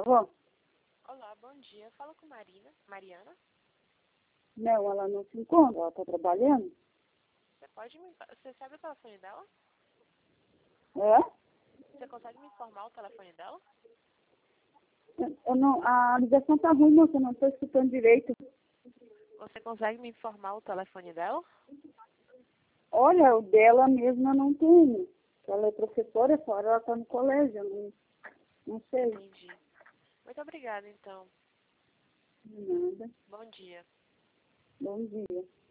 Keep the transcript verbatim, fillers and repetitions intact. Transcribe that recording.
Alô? Olá, bom dia. Fala com Marina. Mariana? Não, ela não se encontra, ela está trabalhando. Você pode me... Você sabe o telefone dela? É? Você consegue me informar o telefone dela? Eu, eu não, a ligação está ruim, moça, eu não estou escutando direito. Você consegue me informar o telefone dela? Olha, o dela mesma não tem. Ela é professora, fora ela está no colégio, eu não, não sei. Entendi. Muito obrigada, então. Nada. Bom dia. Bom dia.